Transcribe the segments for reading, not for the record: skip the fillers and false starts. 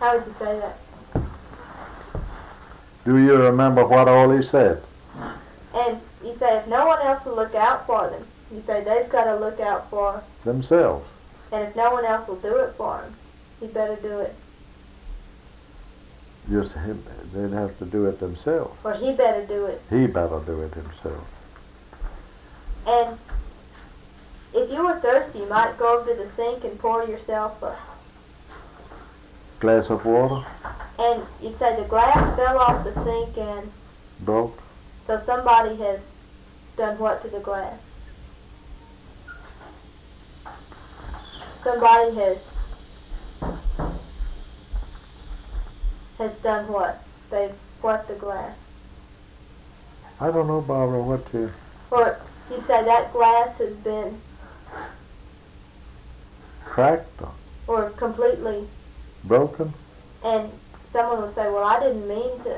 How would you say that? Do you remember what all he said? And you say if no one else will look out for them, you say they've got to look out for Themselves. And if no one else will do it for them, he better do it. Just him, they'd have to do it themselves. Or he better do it. He better do it himself. And if you were thirsty, you might go over to the sink and pour yourself a Glass of water? And you'd say the glass fell off the sink and Broke? so somebody has done what to the glass? Somebody has done what? They've wet the glass. I don't know, Barbara, what to... Or you'd say that glass has been Cracked or or completely, broken? and someone would say, well, I didn't mean to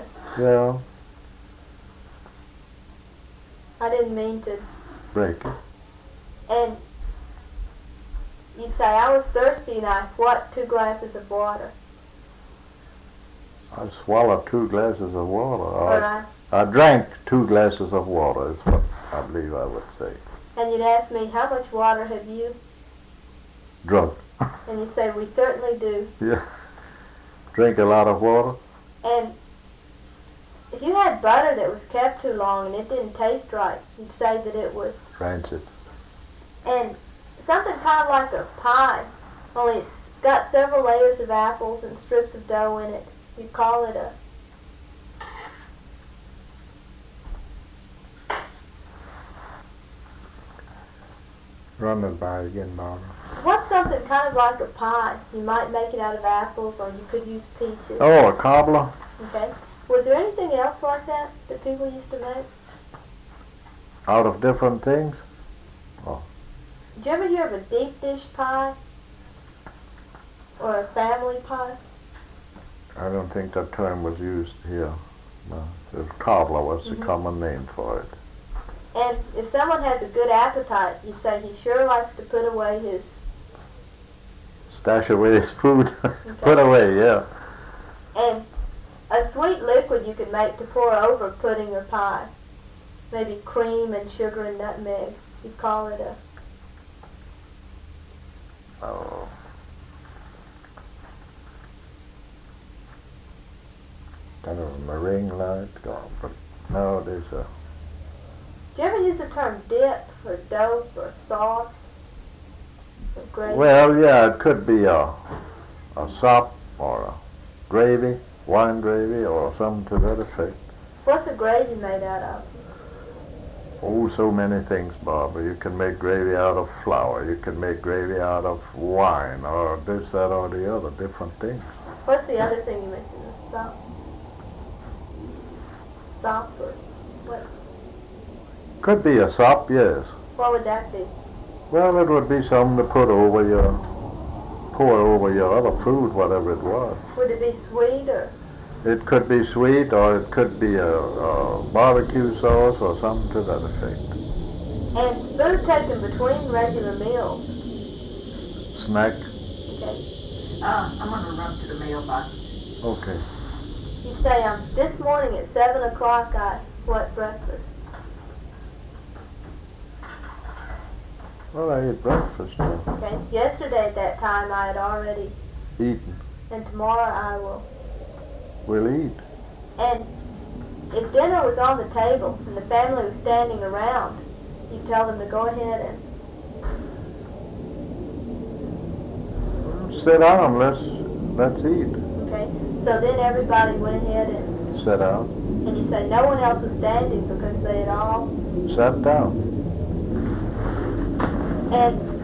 Break it. And you'd say, I was thirsty and I what 2 glasses of water. I swallowed 2 glasses of water. Or I drank 2 glasses of water is what I believe I would say. and you'd ask me, how much water have you? Drunk. And you'd say, we certainly do. Yeah. Drink a lot of water? And if you had butter that was kept too long and it didn't taste right, you'd say that it was. Rancid. And something kind of like a pie, only it's got several layers of apples and strips of dough in it. You call it a... Run it by again, Barbara. What's something kind of like a pie? You might make it out of apples, or you could use peaches. Oh, a cobbler? Okay. Was there anything else like that people used to make? Out of different things? Did you ever hear of a deep dish pie? Or a family pie? I don't think that term was used here. No. The cobbler was the common name for it. And if someone has a good appetite, you'd say he sure likes to put away his... Stash away his food. Put away, yeah. And a sweet liquid you could make to pour over pudding or pie. Maybe cream and sugar and nutmeg. You'd call it a... Oh. Kind of a meringue like, but no, there's a... Do you ever use the term dip or dope or sauce or gravy? Well, yeah, it could be a sop or a gravy, wine gravy, or something to that effect. What's a gravy made out of? Oh, so many things, Barbara. You can make gravy out of flour. You can make gravy out of wine, or this, that, or the other, different things. What's the other thing you mentioned? A sop? Sop or what? Could be a sop, yes. What would that be? Well, it would be something to pour over your other food, whatever it was. Would it be sweet or? It could be sweet, or it could be a barbecue sauce, or something to that effect. And food taken between regular meals. Snack? Okay. I'm going to run to the mailbox. Okay. You say, this morning at 7 o'clock I what breakfast? Well, I ate breakfast. Yeah. Okay. Yesterday at that time I had already Eaten. and tomorrow I will. We'll eat. And if dinner was on the table and the family was standing around, you tell them to go ahead and... Sit down, let's eat. Okay, so then everybody went ahead and... Sit down. And you say no one else was standing because they had all... Sat down. And